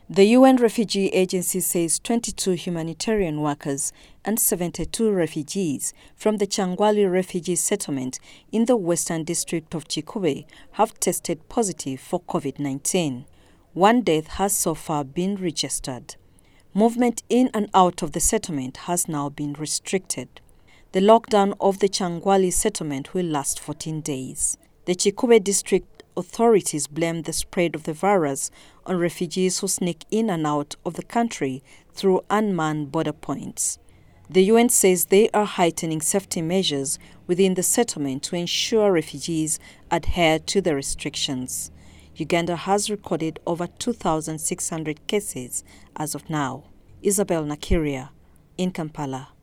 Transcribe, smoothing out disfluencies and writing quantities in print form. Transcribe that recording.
The UN Refugee Agency says 22 humanitarian workers and 72 refugees from the Changwali refugee settlement in the western district of Chikube have tested positive for COVID-19. One death has so far been registered. Movement in and out of the settlement has now been restricted. The lockdown of the Changwali settlement will last 14 days. The Chikube district authorities blame the spread of the virus on refugees who sneak in and out of the country through unmanned border points. The UN says they are heightening safety measures within the settlement to ensure refugees adhere to the restrictions. Uganda has recorded over 2,600 cases as of now. Isabel Nakiria in Kampala.